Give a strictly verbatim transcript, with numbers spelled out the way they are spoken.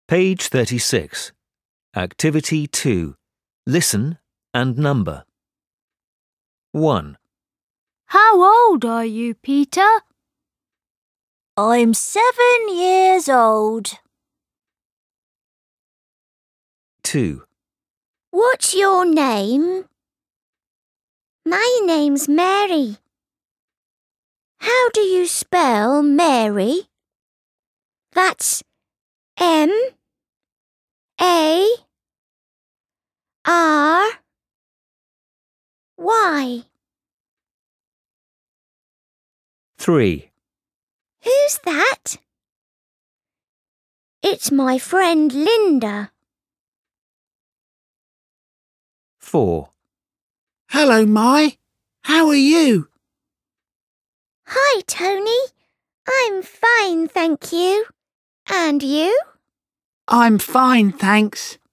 Page thirty-six. Activity two. Listen and number. one. How old are you, Peter? I'm seven years old. two. What's your name? My name's Mary. How do you spell Mary? That's M A R Y. three. Who's that? It's my friend Linda. four. Hello, Mai. How are you? Hi, Tony. I'm fine, thank you. And you? I'm fine, thanks.